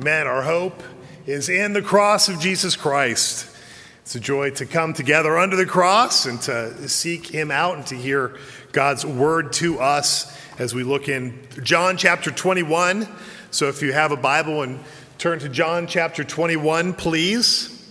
Amen. Our hope is in the cross of Jesus Christ. It's a joy to come together under the cross and to seek him out and to hear God's word to us as we look in John chapter 21. So if you have a Bible, and turn to John chapter 21, please.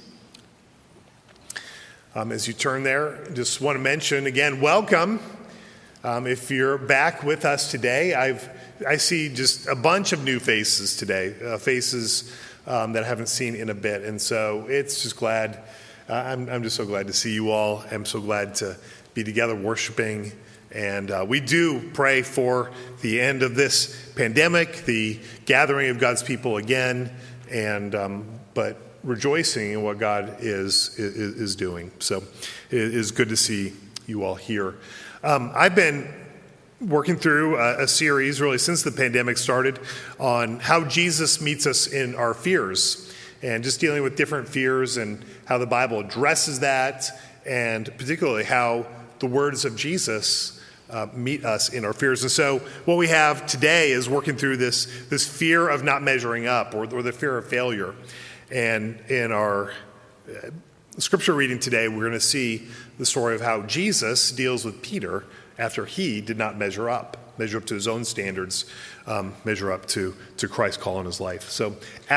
As you turn there, just want to mention again, welcome. If you're back with us today, I see just a bunch of new faces today, faces that I haven't seen in a bit. And so it's just glad, I'm just so glad to see you all. I'm so glad to be together worshiping. And we do pray for the end of this pandemic, the gathering of God's people again, and but rejoicing in what God is doing. So it is good to see you all here. I've been working through a series really since the pandemic started on how Jesus meets us in our fears and just dealing with different fears and how the Bible addresses that, and particularly how the words of Jesus meet us in our fears. And so what we have today is working through this fear of not measuring up, or the fear of failure. And in our scripture reading today, we're going to see the story of how Jesus deals with Peter after he did not measure up to his own standards, measure up to Christ's call in his life. So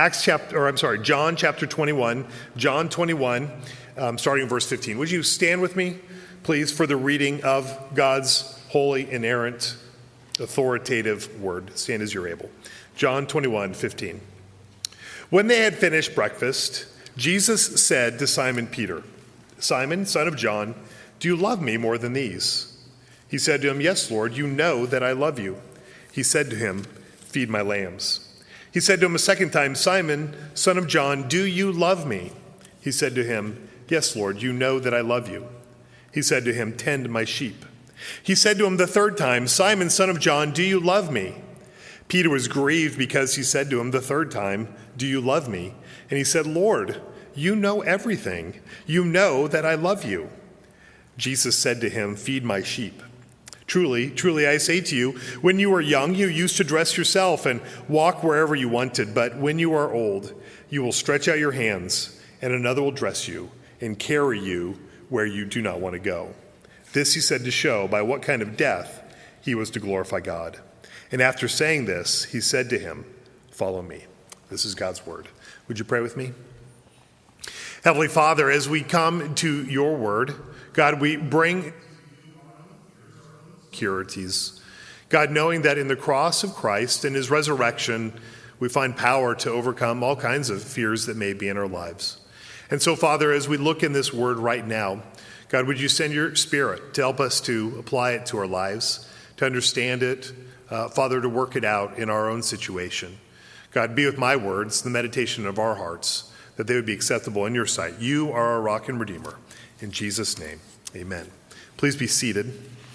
John chapter 21, starting in verse 15. Would you stand with me, please, for the reading of God's holy, inerrant, authoritative word? Stand as you're able. John 21:15. When they had finished breakfast, Jesus said to Simon Peter, "Simon, son of John, do you love me more than these?" He said to him, "Yes, Lord, you know that I love you." He said to him, "Feed my lambs." He said to him a second time, "Simon, son of John, do you love me?" He said to him, "Yes, Lord, you know that I love you." He said to him, "Tend my sheep." He said to him the third time, "Simon, son of John, do you love me?" Peter was grieved because he said to him the third time, "Do you love me?" And he said, "Lord, you know everything. You know that I love you." Jesus said to him, "Feed my sheep. Truly, truly, I say to you, when you were young, you used to dress yourself and walk wherever you wanted. But when you are old, you will stretch out your hands, and another will dress you and carry you where you do not want to go." This he said to show by what kind of death he was to glorify God. And after saying this, he said to him, "Follow me." This is God's word. Would you pray with me? Heavenly Father, as we come to your word, God, we bring securities. God, knowing that in the cross of Christ and his resurrection, we find power to overcome all kinds of fears that may be in our lives. And so, Father, as we look in this word right now, God, would you send your Spirit to help us to apply it to our lives, to understand it, Father, to work it out in our own situation. God, be with my words, the meditation of our hearts, that they would be acceptable in your sight. You are our rock and redeemer. In Jesus' name, amen. Please be seated.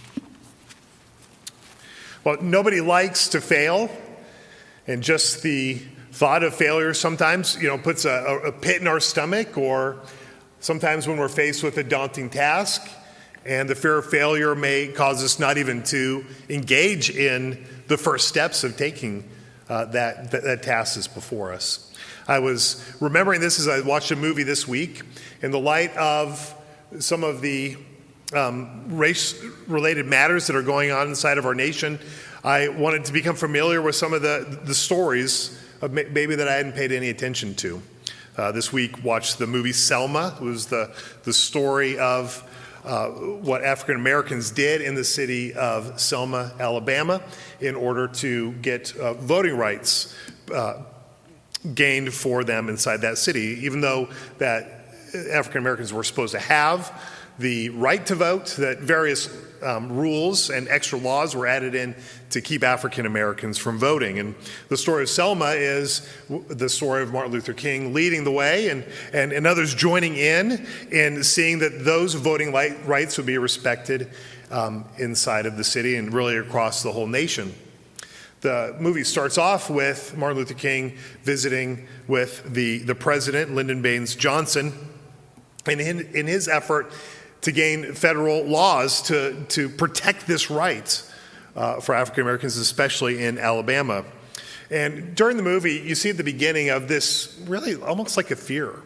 Well, nobody likes to fail, and just the thought of failure sometimes, puts a pit in our stomach, or sometimes when we're faced with a daunting task, and the fear of failure may cause us not even to engage in the first steps of taking that task is before us. I was remembering this as I watched a movie this week in the light of some of the race-related matters that are going on inside of our nation. I wanted to become familiar with some of the stories of maybe that I hadn't paid any attention to. This week, watched the movie Selma. It was the story of what African Americans did in the city of Selma, Alabama, in order to get voting rights gained for them inside that city, even though that African Americans were supposed to have the right to vote, that various rules and extra laws were added in to keep African Americans from voting. And the story of Selma is the story of Martin Luther King leading the way and others joining in seeing that those voting rights would be respected inside of the city and really across the whole nation. The movie starts off with Martin Luther King visiting with the president, Lyndon Baines Johnson, and in his effort to gain federal laws to protect this right for African Americans, especially in Alabama. And during the movie, you see at the beginning of this really almost like a fear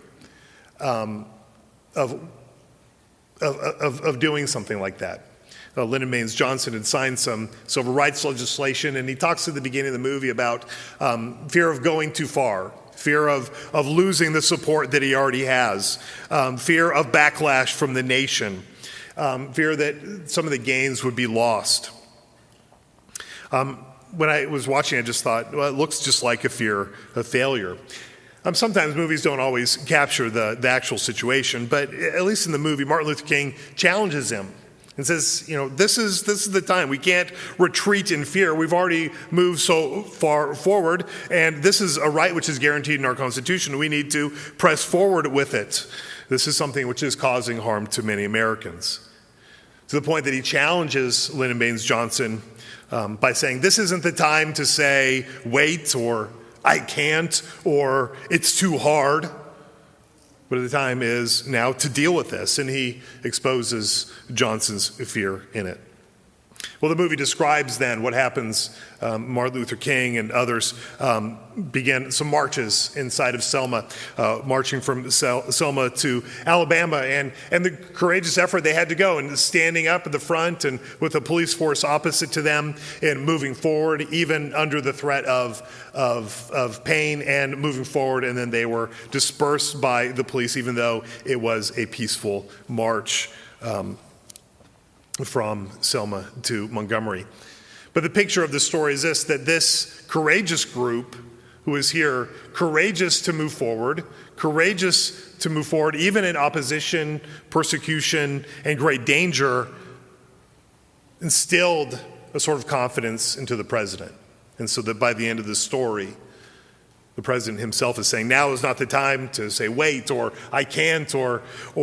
of doing something like that. Lyndon Baines Johnson had signed some civil rights legislation, and he talks at the beginning of the movie about fear of going too far, fear of losing the support that he already has, fear of backlash from the nation, fear that some of the gains would be lost. When I was watching, I just thought, well, it looks just like a fear of failure. Sometimes movies don't always capture the actual situation, but at least in the movie, Martin Luther King challenges him and says, this is the time. We can't retreat in fear. We've already moved so far forward, and this is a right which is guaranteed in our Constitution. We need to press forward with it. This is something which is causing harm to many Americans. To the point that he challenges Lyndon Baines Johnson by saying, this isn't the time to say, wait, or I can't, or it's too hard. But the time is now to deal with this, and he exposes Johnson's fear in it. Well, the movie describes then what happens. Martin Luther King and others began some marches inside of Selma, marching from Selma to Alabama, and the courageous effort they had to go, and standing up at the front and with a police force opposite to them and moving forward, even under the threat of pain and moving forward, and then they were dispersed by the police, even though it was a peaceful march from Selma to Montgomery. But the picture of the story is this, that this courageous group who is here, courageous to move forward even in opposition, persecution, and great danger, instilled a sort of confidence into the president. And so that by the end of the story, the president himself is saying, now is not the time to say, wait, or I can't, or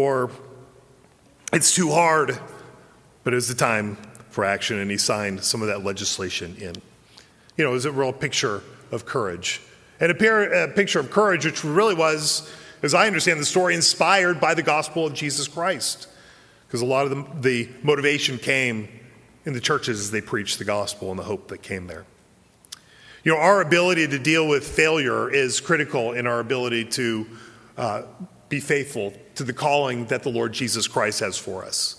it's too hard. But it was the time for action, and he signed some of that legislation in. It was a real picture of courage. And a picture of courage which really was, as I understand the story, inspired by the gospel of Jesus Christ. Because a lot of the motivation came in the churches as they preached the gospel and the hope that came there. Our ability to deal with failure is critical in our ability to be faithful to the calling that the Lord Jesus Christ has for us.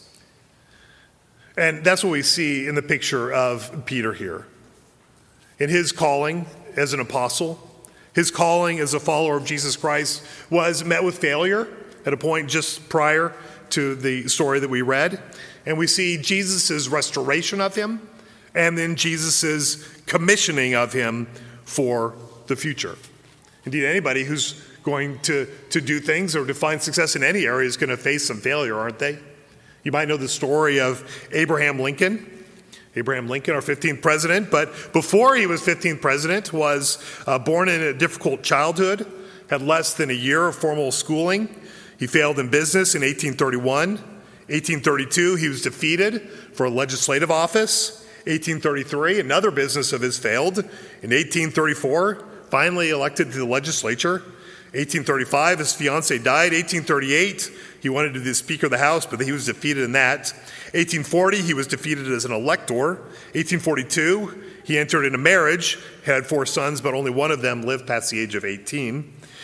And that's what we see in the picture of Peter here. In his calling as an apostle, his calling as a follower of Jesus Christ was met with failure at a point just prior to the story that we read. And we see Jesus' restoration of him, and then Jesus' commissioning of him for the future. Indeed, anybody who's going to do things or to find success in any area is going to face some failure, aren't they? You might know the story of Abraham Lincoln. Abraham Lincoln, our 15th president, but before he was 15th president, was born in a difficult childhood, had less than a year of formal schooling. He failed in business in 1831. 1832, he was defeated for a legislative office. 1833, another business of his failed. In 1834, finally elected to the legislature. 1835, his fiancée died. 1838, he wanted to be the Speaker of the House, but he was defeated in that. 1840, he was defeated as an elector. 1842, he entered into marriage, had 4 sons, but only one of them lived past the age of 18.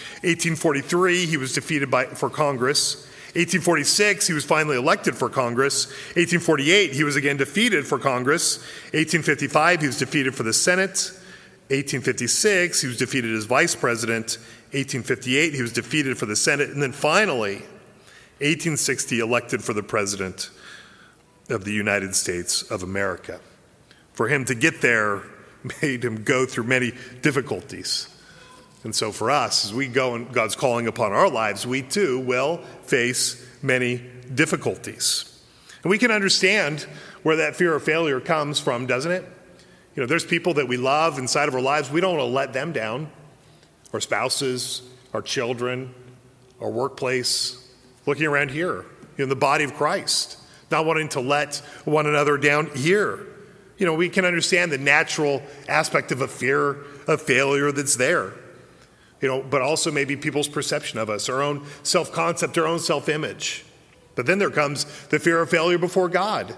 1843, he was defeated for Congress. 1846, he was finally elected for Congress. 1848, he was again defeated for Congress. 1855, he was defeated for the Senate. 1856, he was defeated as vice president. 1858, he was defeated for the Senate. And then finally, 1860, elected for the president of the United States of America. For him to get there made him go through many difficulties. And so for us, as we go and God's calling upon our lives, we too will face many difficulties. And we can understand where that fear of failure comes from, doesn't it? There's people that we love inside of our lives. We don't want to let them down. Our spouses, our children, our workplace, looking around here, in the body of Christ, not wanting to let one another down here. We can understand the natural aspect of a fear of failure that's there. But also maybe people's perception of us, our own self-concept, our own self-image. But then there comes the fear of failure before God.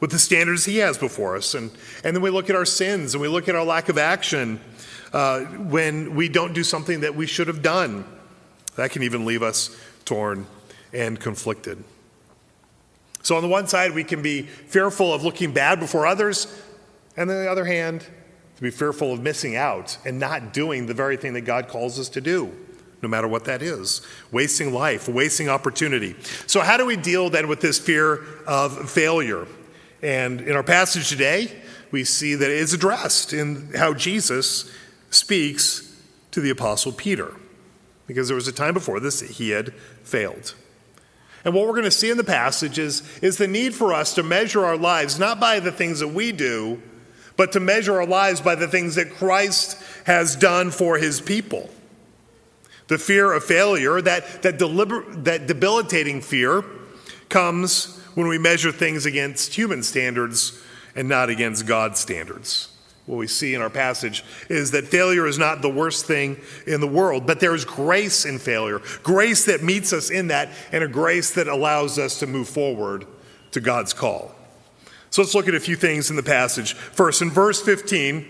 with the standards he has before us. And then we look at our sins and we look at our lack of action when we don't do something that we should have done. That can even leave us torn and conflicted. So on the one side, we can be fearful of looking bad before others, and on the other hand, to be fearful of missing out and not doing the very thing that God calls us to do, no matter what that is. Wasting life, wasting opportunity. So how do we deal then with this fear of failure? And in our passage today, we see that it is addressed in how Jesus speaks to the Apostle Peter. Because there was a time before this that he had failed. And what we're going to see in the passage is the need for us to measure our lives, not by the things that we do, but to measure our lives by the things that Christ has done for his people. The fear of failure, that debilitating fear, comes when we measure things against human standards and not against God's standards. What we see in our passage is that failure is not the worst thing in the world, but there is grace in failure, grace that meets us in that, and a grace that allows us to move forward to God's call. So let's look at a few things in the passage. First, in verse 15,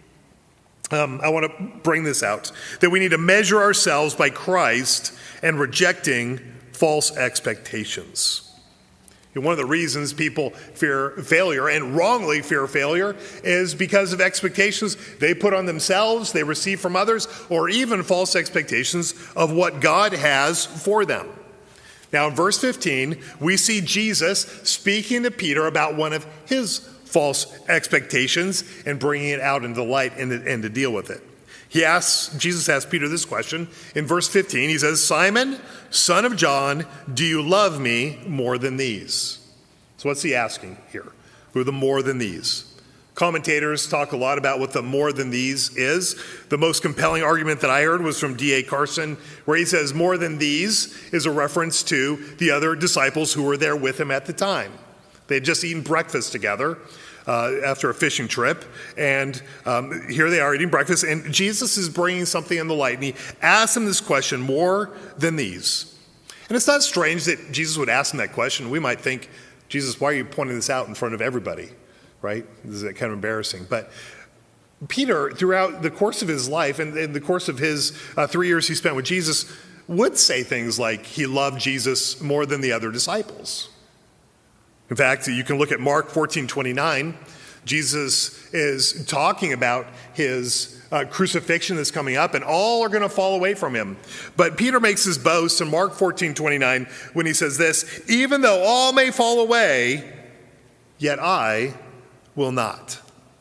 I want to bring this out, that we need to measure ourselves by Christ and rejecting false expectations. And one of the reasons people fear failure, and wrongly fear failure, is because of expectations they put on themselves, they receive from others, or even false expectations of what God has for them. Now in verse 15, we see Jesus speaking to Peter about one of his false expectations and bringing it out into the light and to deal with it. Jesus asks Peter this question in verse 15. He says, "Simon, son of John, do you love me more than these?" So what's he asking here? Who are the more than these? Commentators talk a lot about what the more than these is. The most compelling argument that I heard was from D.A. Carson, where he says more than these is a reference to the other disciples who were there with him at the time. They had just eaten breakfast together after a fishing trip, and here they are eating breakfast, and Jesus is bringing something in the light, and he asks them this question, more than these. And it's not strange that Jesus would ask them that question. We might think, Jesus, why are you pointing this out in front of everybody, right? This is kind of embarrassing. But Peter, throughout the course of his life and in the course of his 3 years he spent with Jesus, would say things like he loved Jesus more than the other disciples. In fact, you can look at Mark 14:29. Jesus is talking about his crucifixion that's coming up, and all are going to fall away from him. But Peter makes his boast in Mark 14:29 when he says this, "Even though all may fall away, yet I will not."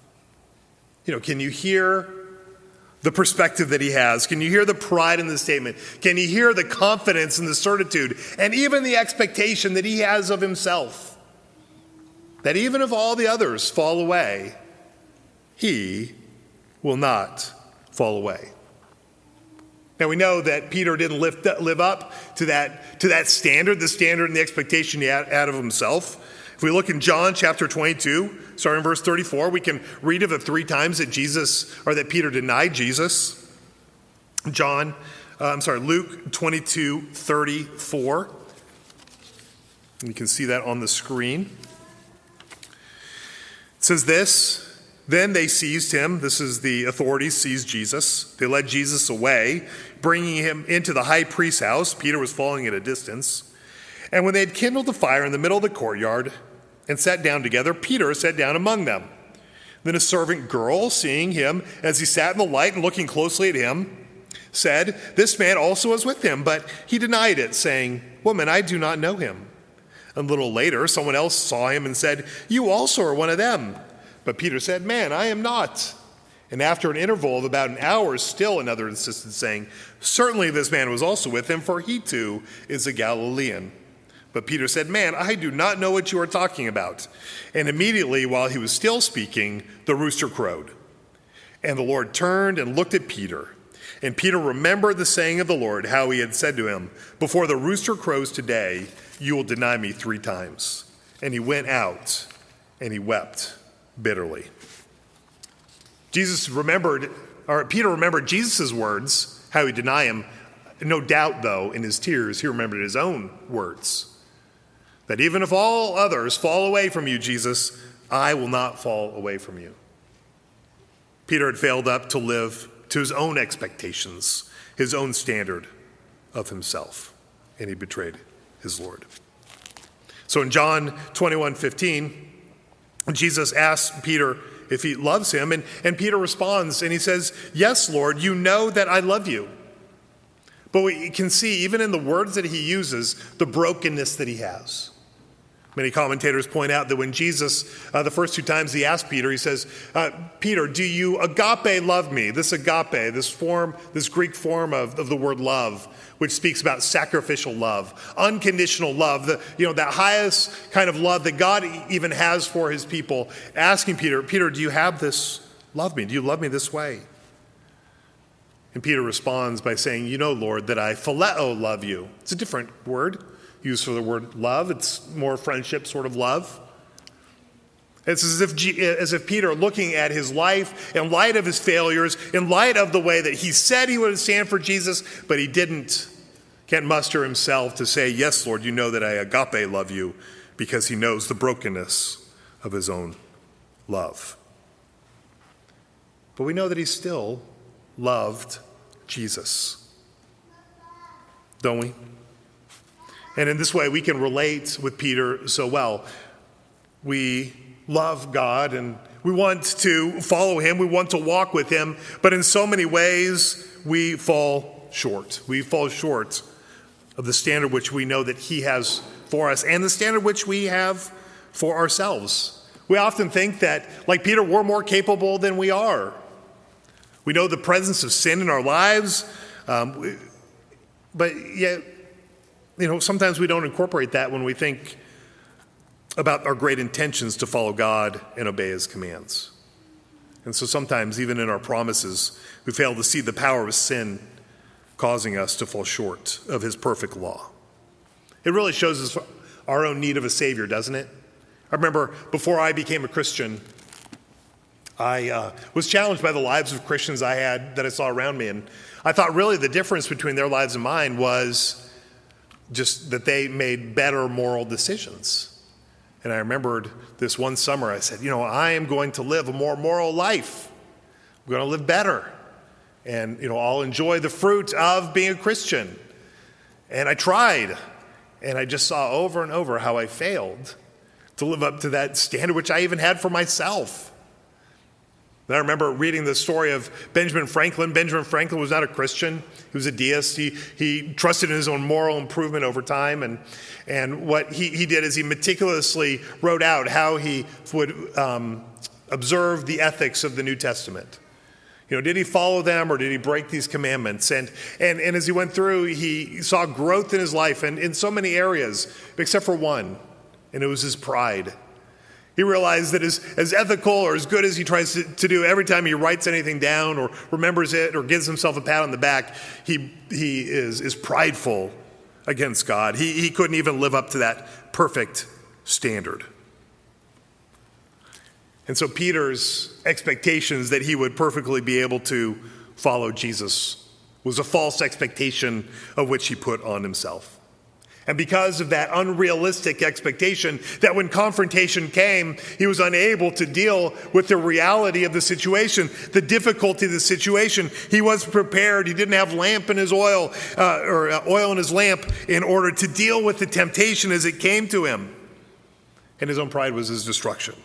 Can you hear the perspective that he has? Can you hear the pride in the statement? Can you hear the confidence and the certitude and even the expectation that he has of himself? That even if all the others fall away, he will not fall away. Now we know that Peter didn't live up to that standard, the standard and the expectation he had of himself. If we look in John chapter 22, starting in verse 34, we can read of the 3 times that Peter denied Jesus. Luke 22:34. You can see that on the screen. It says this, "Then they seized him," this is the authorities seized Jesus. "They led Jesus away, bringing him into the high priest's house." Peter was following at a distance. "And when they had kindled a fire in the middle of the courtyard and sat down together, Peter sat down among them. Then a servant girl, seeing him as he sat in the light and looking closely at him, said, 'This man also was with him,' but he denied it, saying, 'Woman, I do not know him.' A little later, someone else saw him and said, 'You also are one of them.' But Peter said, 'Man, I am not.' And after an interval of about an hour, still another insisted, saying, 'Certainly this man was also with him, for he too is a Galilean.' But Peter said, 'Man, I do not know what you are talking about.' And immediately, while he was still speaking, the rooster crowed. And the Lord turned and looked at Peter. And Peter remembered the saying of the Lord, how he had said to him, 'Before the rooster crows today, you will deny me 3 times.' And he went out and he wept bitterly." Peter remembered Jesus' words, how he'd deny him. No doubt, though, in his tears, he remembered his own words. That even if all others fall away from you, Jesus, I will not fall away from you. Peter had failed up to live to his own expectations, his own standard of himself, and he betrayed his Lord. So in John 21:15, Jesus asks Peter if he loves him, and Peter responds, and he says, "Yes, Lord, you know that I love you." But we can see, even in the words that he uses, the brokenness that he has. Many commentators point out that when Jesus, the first two times he asked Peter, he says, "Peter, do you agape love me?" This agape, this Greek form of the word love, which speaks about sacrificial love, unconditional love, that highest kind of love that God even has for his people, asking Peter, do you have this love me? Do you love me this way? And Peter responds by saying, "You know, Lord, that I phileo love you." It's a different word used for the word love. It's more friendship sort of love. It's as if Peter, looking at his life in light of his failures, in light of the way that he said he would stand for Jesus, but he can't muster himself to say, "Yes, Lord, you know that I agape love you," because he knows the brokenness of his own love. But we know that he still loved Jesus, don't we? And in this way, we can relate with Peter so well. We love God and we want to follow him. We want to walk with him. But in so many ways, we fall short. We fall short of the standard which we know that he has for us and the standard which we have for ourselves. We often think that, like Peter, we're more capable than we are. We know the presence of sin in our lives, but yet, sometimes we don't incorporate that when we think about our great intentions to follow God and obey his commands. And so sometimes, even in our promises, we fail to see the power of sin causing us to fall short of his perfect law. It really shows us our own need of a Savior, doesn't it? I remember before I became a Christian, I was challenged by the lives of Christians that I saw around me. And I thought really the difference between their lives and mine was just that they made better moral decisions. And I remembered this one summer, I said, I am going to live a more moral life. I'm going to live better. And, I'll enjoy the fruit of being a Christian. And I tried. And I just saw over and over how I failed to live up to that standard which I even had for myself. And I remember reading the story of Benjamin Franklin. Benjamin Franklin was not a Christian. He was a deist. He trusted in his own moral improvement over time. And what he did is he meticulously wrote out how he would observe the ethics of the New Testament. Did he follow them or did he break these commandments? And as he went through, he saw growth in his life and in so many areas, except for one, and it was his pride. He realized that as ethical or as good as he tries to do every time he writes anything down or remembers it or gives himself a pat on the back, he is prideful against God. He couldn't even live up to that perfect standard. And so Peter's expectations that he would perfectly be able to follow Jesus was a false expectation of which he put on himself. And because of that unrealistic expectation, that when confrontation came, he was unable to deal with the reality of the situation, the difficulty of the situation. He wasn't prepared. He didn't have lamp in his oil, or oil in his lamp in order to deal with the temptation as it came to him. And his own pride was his destruction.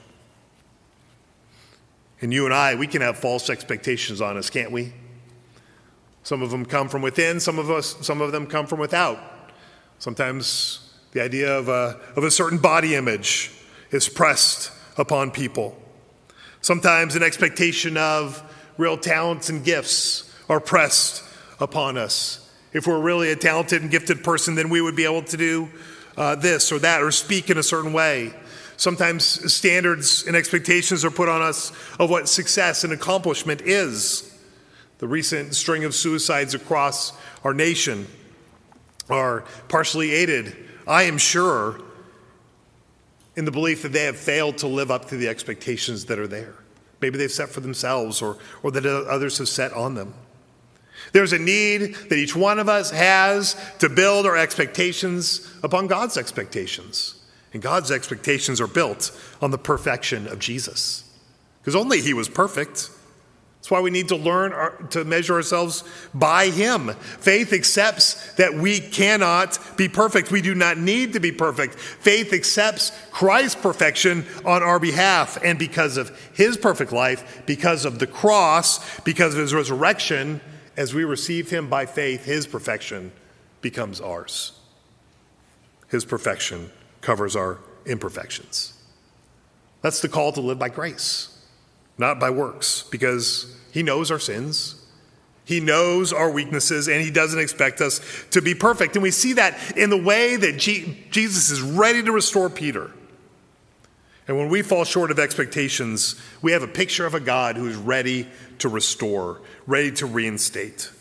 And you and I, we can have false expectations on us, can't we? Some of them come from within, some of them come from without. Sometimes the idea of a certain body image is pressed upon people. Sometimes an expectation of real talents and gifts are pressed upon us. If we're really a talented and gifted person, then we would be able to do this or that or speak in a certain way. Sometimes standards and expectations are put on us of what success and accomplishment is. The recent string of suicides across our nation are partially aided, I am sure, in the belief that they have failed to live up to the expectations that are there. Maybe they've set for themselves or that others have set on them. There's a need that each one of us has to build our expectations upon God's expectations. And God's expectations are built on the perfection of Jesus, because only he was perfect. That's why we need to learn to measure ourselves by him. Faith accepts that we cannot be perfect. We do not need to be perfect. Faith accepts Christ's perfection on our behalf. And because of his perfect life, because of the cross, because of his resurrection, as we receive him by faith, his perfection becomes ours. His perfection covers our imperfections. That's the call to live by grace, not by works, because he knows our sins, he knows our weaknesses, and he doesn't expect us to be perfect. And we see that in the way that Jesus is ready to restore Peter. And when we fall short of expectations, we have a picture of a God who is ready to restore, ready to reinstate.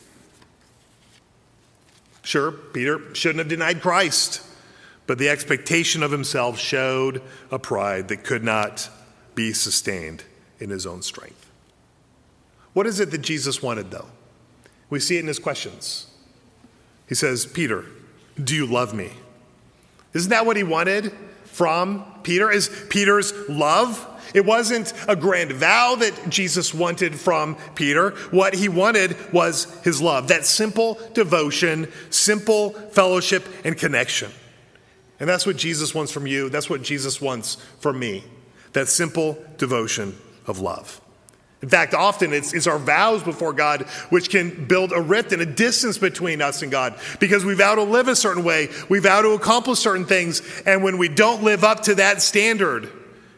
Sure, Peter shouldn't have denied Christ, but the expectation of himself showed a pride that could not be sustained in his own strength. What is it that Jesus wanted, though? We see it in his questions. He says, Peter, do you love me? Isn't that what he wanted from Peter? Is Peter's love? It wasn't a grand vow that Jesus wanted from Peter. What he wanted was his love, that simple devotion, simple fellowship and connection. And that's what Jesus wants from you. That's what Jesus wants from me, that simple devotion of love. In fact, often it's our vows before God which can build a rift and a distance between us and God, because we vow to live a certain way, we vow to accomplish certain things, and when we don't live up to that standard,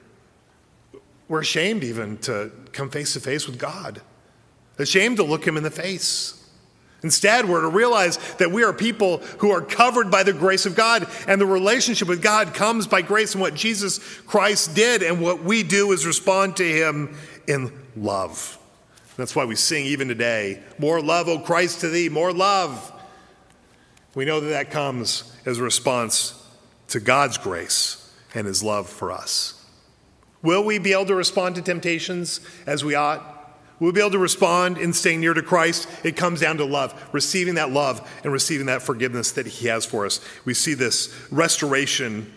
we're ashamed even to come face to face with God, ashamed to look him in the face. Instead, we're to realize that we are people who are covered by the grace of God, and the relationship with God comes by grace and what Jesus Christ did, and what we do is respond to him in love. That's why we sing even today, more love, O Christ, to thee, more love. We know that comes as a response to God's grace and his love for us. Will we be able to respond to temptations as we ought? We'll be able to respond in staying near to Christ. It comes down to love, receiving that love and receiving that forgiveness that he has for us. We see this restoration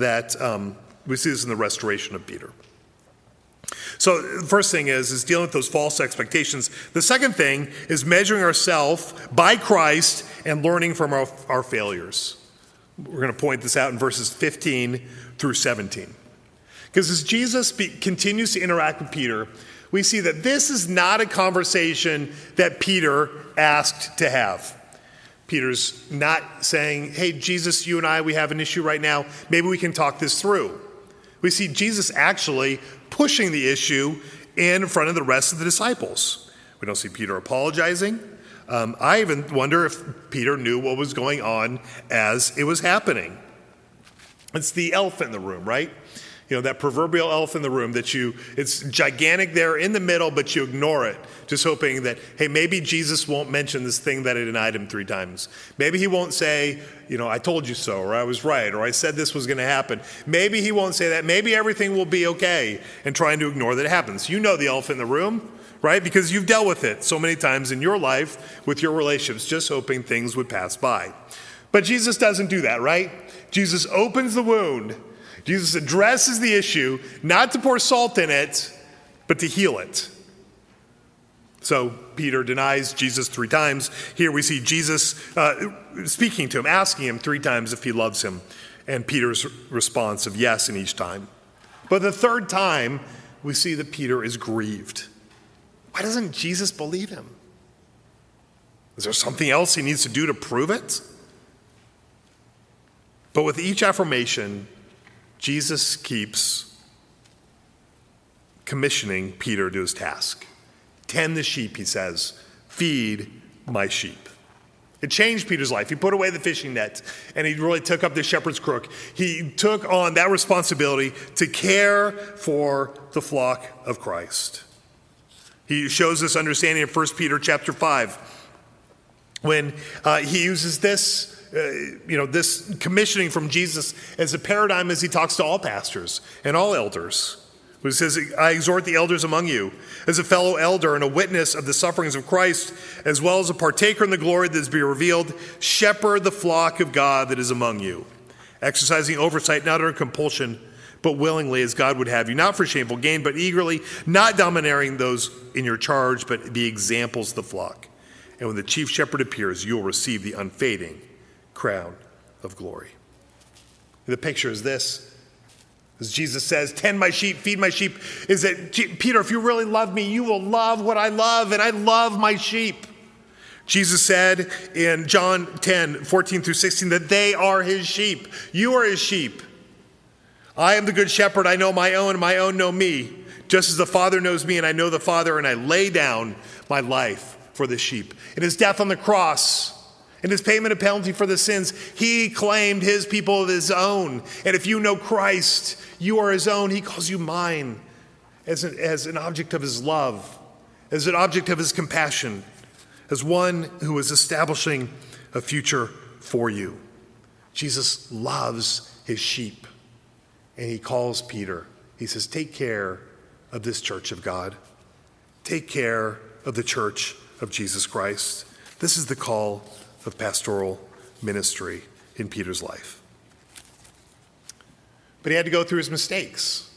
we see this in the restoration of Peter. So the first thing is dealing with those false expectations. The second thing is measuring ourselves by Christ and learning from our failures. We're going to point this out in verses 15 through 17. Because as Jesus continues to interact with Peter, we see that this is not a conversation that Peter asked to have. Peter's not saying, hey, Jesus, you and I, we have an issue right now. Maybe we can talk this through. We see Jesus actually pushing the issue in front of the rest of the disciples. We don't see Peter apologizing. I even wonder if Peter knew what was going on as it was happening. It's the elephant in the room, right? You know, that proverbial elephant in the room it's gigantic there in the middle, but you ignore it, just hoping that, hey, maybe Jesus won't mention this thing that I denied him 3 times. Maybe he won't say, I told you so, or I was right, or I said this was going to happen. Maybe he won't say that. Maybe everything will be okay, and trying to ignore that it happens. You know the elephant in the room, right? Because you've dealt with it so many times in your life with your relationships, just hoping things would pass by. But Jesus doesn't do that, right? Jesus opens the wound. Jesus addresses the issue, not to pour salt in it, but to heal it. So Peter denies Jesus 3 times. Here we see Jesus speaking to him, asking him 3 times if he loves him, and Peter's response of yes in each time. But the 3rd time, we see that Peter is grieved. Why doesn't Jesus believe him? Is there something else he needs to do to prove it? But with each affirmation, Jesus keeps commissioning Peter to his task. Tend the sheep, he says. Feed my sheep. It changed Peter's life. He put away the fishing net, and he really took up the shepherd's crook. He took on that responsibility to care for the flock of Christ. He shows this understanding in 1 Peter chapter 5, when he uses this this commissioning from Jesus as a paradigm as he talks to all pastors and all elders. He says, I exhort the elders among you, as a fellow elder and a witness of the sufferings of Christ, as well as a partaker in the glory that is to be revealed, shepherd the flock of God that is among you, exercising oversight not under compulsion, but willingly as God would have you, not for shameful gain, but eagerly, not domineering those in your charge, but be examples of the flock. And when the chief shepherd appears, you will receive the unfading crown of glory. The picture is this. As Jesus says, tend my sheep, feed my sheep, is that, Peter, if you really love me, you will love what I love, and I love my sheep. Jesus said in John 10, 14 through 16, that they are his sheep. You are his sheep. I am the good shepherd. I know my own, and my own know me. Just as the Father knows me, and I know the Father, and I lay down my life for the sheep. In his death on the cross, in his payment of penalty for the sins, he claimed his people of his own. And if you know Christ, you are his own. He calls you mine as an object of his love, as an object of his compassion, as one who is establishing a future for you. Jesus loves his sheep. And he calls Peter. He says, take care of this church of God. Take care of the church of Jesus Christ. This is the call of pastoral ministry in Peter's life. But he had to go through his mistakes.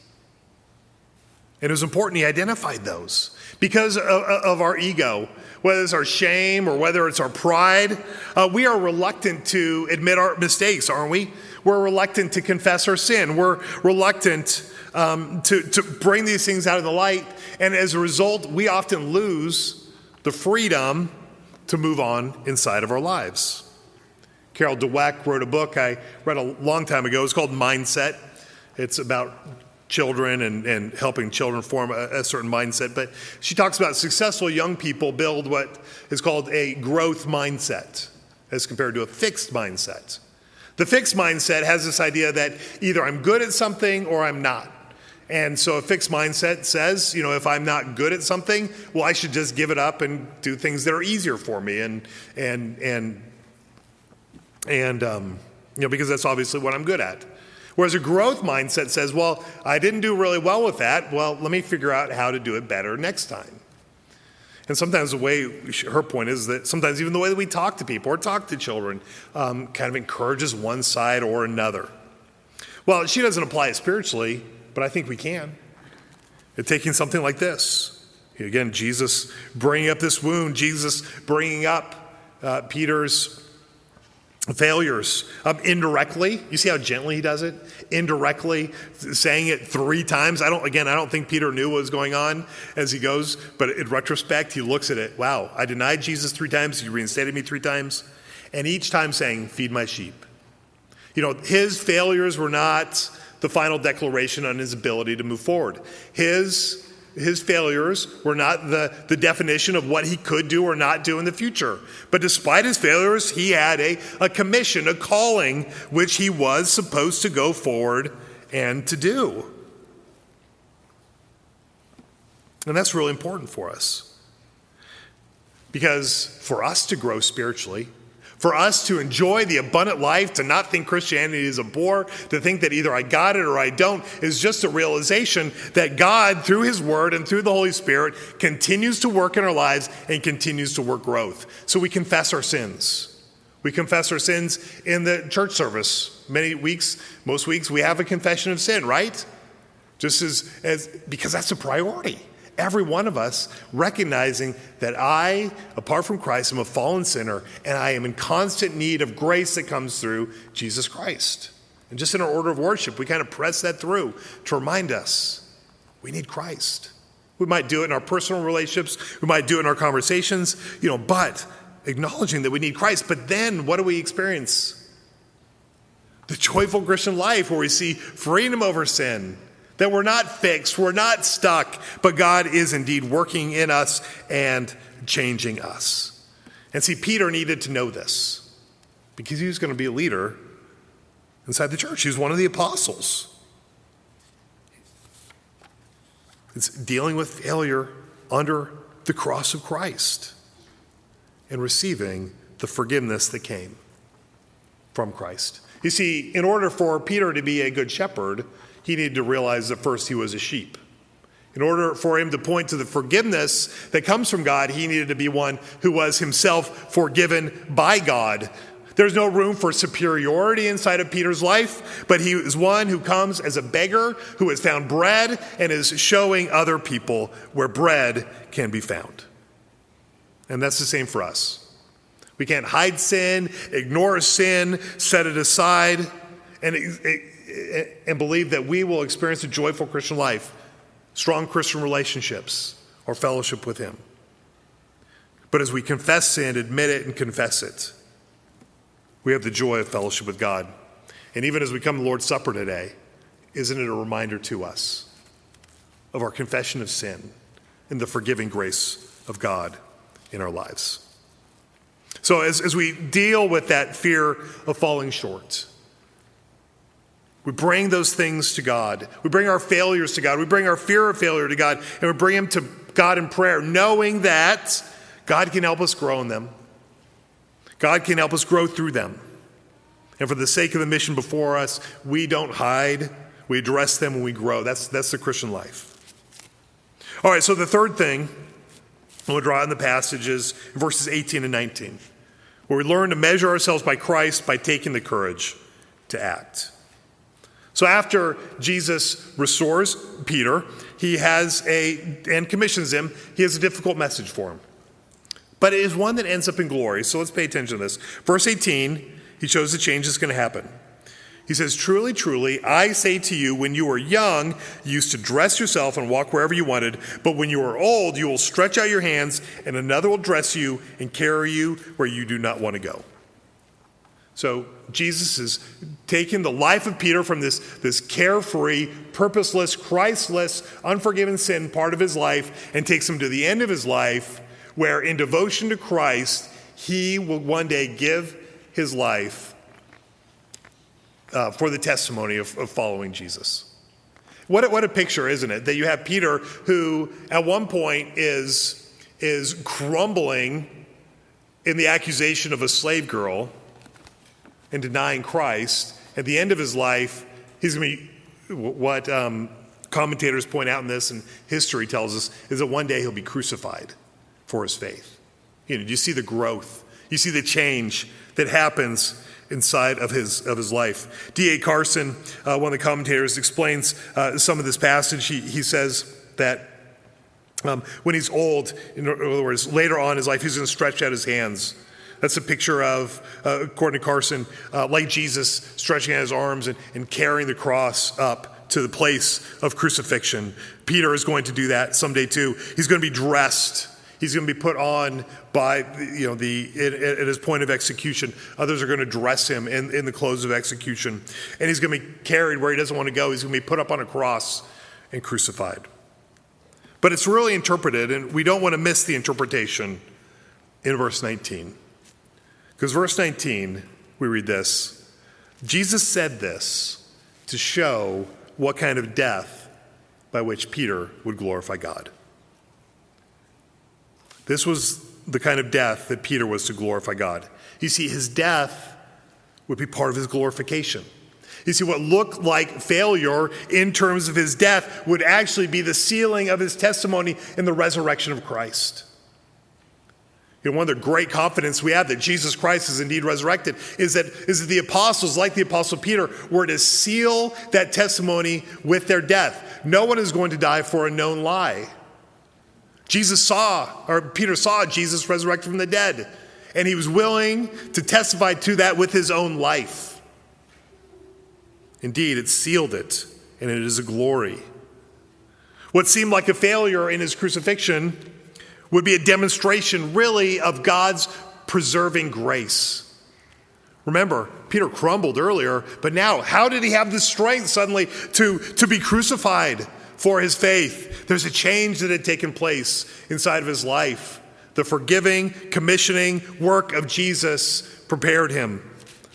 And it was important he identified those. Because of our ego, whether it's our shame or whether it's our pride, we are reluctant to admit our mistakes, aren't we? We're reluctant to confess our sin. We're reluctant to bring these things out of the light. And as a result, we often lose the freedom to move on inside of our lives. Carol Dweck wrote a book I read a long time ago. It's called Mindset. It's about children and helping children form a certain mindset. But she talks about successful young people build what is called a growth mindset as compared to a fixed mindset. The fixed mindset has this idea that either I'm good at something or I'm not. And so a fixed mindset says, if I'm not good at something, well, I should just give it up and do things that are easier for me. And because that's obviously what I'm good at. Whereas a growth mindset says, well, I didn't do really well with that. Well, let me figure out how to do it better next time. And sometimes her point is that sometimes even the way that we talk to people or talk to children kind of encourages one side or another. Well, she doesn't apply it spiritually, but I think we can. Taking something like this. Again, Jesus bringing up this wound, Jesus bringing up Peter's failures indirectly. You see how gently he does it? Indirectly, saying it 3 times. I don't think Peter knew what was going on as he goes, but in retrospect, he looks at it. Wow, I denied Jesus 3 times. He reinstated me 3 times. And each time saying, feed my sheep. His failures were not the final declaration on his ability to move forward. His failures were not the definition of what he could do or not do in the future. But despite his failures, he had a commission, a calling, which he was supposed to go forward and to do. And that's really important for us. Because for us to grow spiritually, for us to enjoy the abundant life, to not think Christianity is a bore, to think that either I got it or I don't, is just a realization that God, through his word and through the Holy Spirit, continues to work in our lives and continues to work growth. So we confess our sins. We confess our sins in the church service. Most weeks, we have a confession of sin, right? Just because that's a priority. Every one of us recognizing that I, apart from Christ, am a fallen sinner, and I am in constant need of grace that comes through Jesus Christ. And just in our order of worship, we kind of press that through to remind us we need Christ. We might do it in our personal relationships, we might do it in our conversations, but acknowledging that we need Christ. But then what do we experience? The joyful Christian life where we see freedom over sin. That we're not fixed, we're not stuck, but God is indeed working in us and changing us. And see, Peter needed to know this because he was going to be a leader inside the church. He was one of the apostles. It's dealing with failure under the cross of Christ and receiving the forgiveness that came from Christ. You see, in order for Peter to be a good shepherd, he needed to realize that first he was a sheep. In order for him to point to the forgiveness that comes from God, he needed to be one who was himself forgiven by God. There's no room for superiority inside of Peter's life, but he is one who comes as a beggar who has found bread and is showing other people where bread can be found. And that's the same for us. We can't hide sin, ignore sin, set it aside, and believe that we will experience a joyful Christian life, strong Christian relationships, or fellowship with him. But as we confess sin, admit it, and confess it, we have the joy of fellowship with God. And even as we come to the Lord's Supper today, isn't it a reminder to us of our confession of sin and the forgiving grace of God in our lives? So as we deal with that fear of falling short, we bring those things to God. We bring our failures to God. We bring our fear of failure to God, and we bring them to God in prayer, knowing that God can help us grow in them. God can help us grow through them. And for the sake of the mission before us, we don't hide. We address them and we grow. That's the Christian life. All right, so the third thing we'll draw in the passage is verses 18 and 19, where we learn to measure ourselves by Christ by taking the courage to act. So after Jesus restores Peter, and commissions him, he has a difficult message for him. But it is one that ends up in glory. So let's pay attention to this. Verse 18, he shows the change that's going to happen. He says, "Truly, truly, I say to you, when you were young, you used to dress yourself and walk wherever you wanted. But when you are old, you will stretch out your hands, and another will dress you and carry you where you do not want to go." So Jesus is taking the life of Peter from this carefree, purposeless, Christless, unforgiven sin part of his life and takes him to the end of his life, where in devotion to Christ, he will one day give his life for the testimony of following Jesus. What a picture, isn't it? That you have Peter, who at one point is crumbling in the accusation of a slave girl and denying Christ. At the end of his life, he's going to be, what commentators point out in this and history tells us, is that one day he'll be crucified for his faith. Do you see the growth? You see the change that happens inside of his life. D.A. Carson, one of the commentators, explains some of this passage. He says that when he's old, in other words, later on in his life, he's going to stretch out his hands. That's a picture of, according to Carson, like Jesus stretching out his arms and carrying the cross up to the place of crucifixion. Peter is going to do that someday too. He's going to be dressed. He's going to be put on by, at his point of execution. Others are going to dress him in the clothes of execution. And he's going to be carried where he doesn't want to go. He's going to be put up on a cross and crucified. But it's really interpreted, and we don't want to miss the interpretation in verse 19. Because verse 19, we read this: Jesus said this to show what kind of death by which Peter would glorify God. This was the kind of death that Peter was to glorify God. You see, his death would be part of his glorification. You see, what looked like failure in terms of his death would actually be the sealing of his testimony in the resurrection of Christ. One of the great confidence we have that Jesus Christ is indeed resurrected is that the apostles, like the apostle Peter, were to seal that testimony with their death. No one is going to die for a known lie. Peter saw Jesus resurrected from the dead, and he was willing to testify to that with his own life. Indeed, it sealed it, and it is a glory. What seemed like a failure in his crucifixion would be a demonstration, really, of God's preserving grace. Remember, Peter crumbled earlier, but now, how did he have the strength suddenly to be crucified for his faith? There's a change that had taken place inside of his life. The forgiving, commissioning work of Jesus prepared him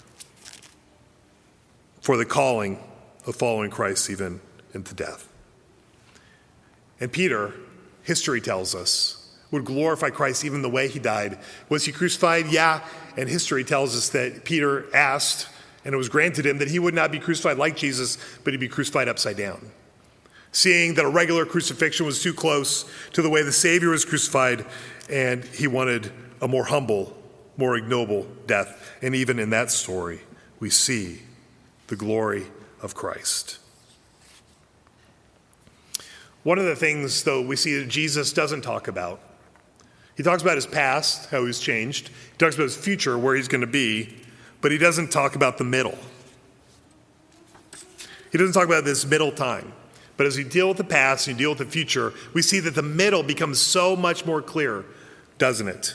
for the calling of following Christ even into death. And Peter, history tells us, would glorify Christ even the way he died. Was he crucified? Yeah. And history tells us that Peter asked, and it was granted him, that he would not be crucified like Jesus, but he'd be crucified upside down. Seeing that a regular crucifixion was too close to the way the Savior was crucified, and he wanted a more humble more ignoble death. And even in that story, we see the glory of Christ. One of the things, though, we see that Jesus doesn't talk about, he talks about his past, how he's changed. He talks about his future, where he's going to be, but he doesn't talk about the middle. He doesn't talk about this middle time. But as we deal with the past and you deal with the future, we see that the middle becomes so much more clear, doesn't it?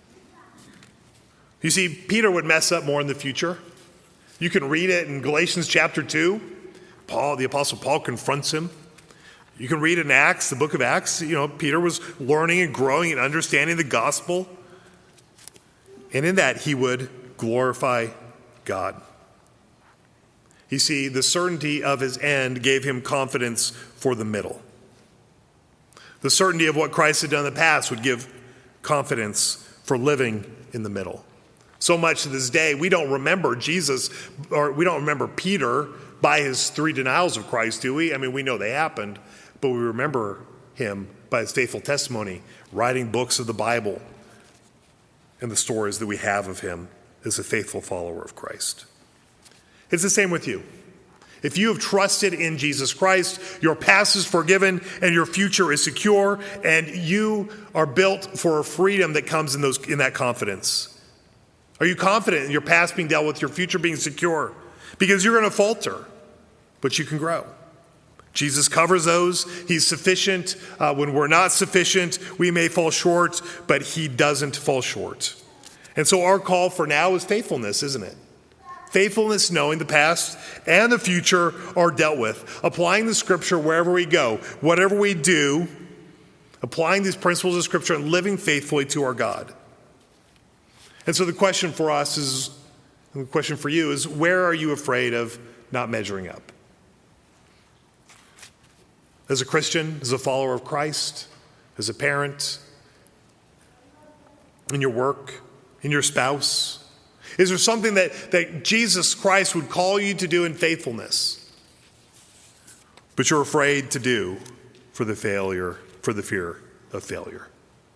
You see, Peter would mess up more in the future. You can read it in Galatians chapter 2. The Apostle Paul confronts him. You can read in Acts, the book of Acts. Peter was learning and growing and understanding the gospel. And in that, he would glorify God. You see, the certainty of his end gave him confidence for the middle. The certainty of what Christ had done in the past would give confidence for living in the middle. So much to this day, we don't remember Jesus, or we don't remember Peter by his 3 denials of Christ, do we? I mean, we know they happened, but we remember him by his faithful testimony, writing books of the Bible, and the stories that we have of him as a faithful follower of Christ. It's the same with you. If you have trusted in Jesus Christ, your past is forgiven and your future is secure, and you are built for a freedom that comes in that confidence. Are you confident in your past being dealt with, your future being secure? Because you're going to falter, but you can grow. Jesus covers those. He's sufficient. When we're not sufficient, we may fall short, but he doesn't fall short. And so our call for now is faithfulness, isn't it? Faithfulness, knowing the past and the future are dealt with. Applying the scripture wherever we go, whatever we do, applying these principles of scripture and living faithfully to our God. And so the question for us is, and the question for you is, where are you afraid of not measuring up? As a Christian, as a follower of Christ, as a parent, in your work, in your spouse? Is there something that Jesus Christ would call you to do in faithfulness, but you're afraid to do for the fear of failure?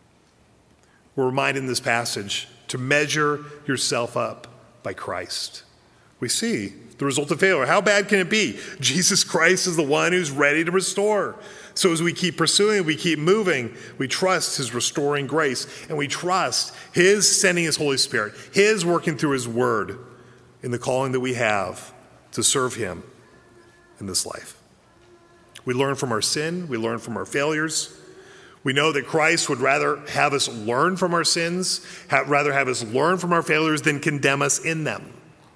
We're reminded in this passage to measure yourself up by Christ. We see the result of failure. How bad can it be? Jesus Christ is the one who's ready to restore. So as we keep pursuing, we keep moving, we trust his restoring grace, and we trust his sending his Holy Spirit, his working through his word in the calling that we have to serve him in this life. We learn from our sin, we learn from our failures. We know that Christ would rather have us learn from our sins, rather have us learn from our failures than condemn us in them.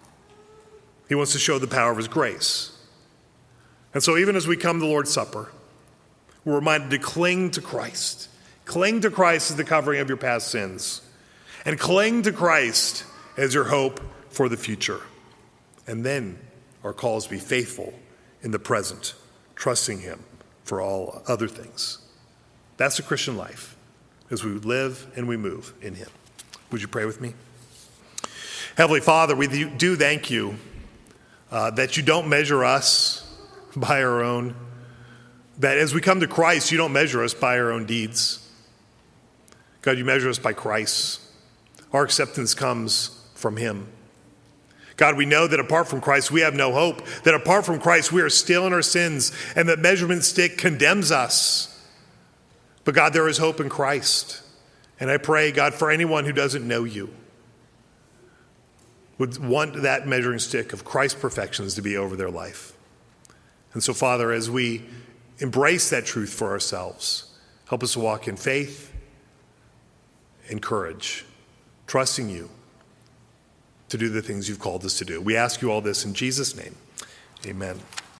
He wants to show the power of his grace. And so even as we come to the Lord's Supper, we're reminded to cling to Christ. Cling to Christ as the covering of your past sins. And cling to Christ as your hope for the future. And then our call is to be faithful in the present, trusting him for all other things. That's the Christian life, as we live and we move in him. Would you pray with me? Heavenly Father, we do thank you that you don't measure us by our own. That as we come to Christ, you don't measure us by our own deeds. God, you measure us by Christ. Our acceptance comes from him. God, we know that apart from Christ, we have no hope. That apart from Christ, we are still in our sins, and that measurement stick condemns us. But God, there is hope in Christ. And I pray, God, for anyone who doesn't know you, would want that measuring stick of Christ's perfections to be over their life. And so, Father, as we embrace that truth for ourselves, help us to walk in faith and courage, trusting you to do the things you've called us to do. We ask you all this in Jesus' name. Amen.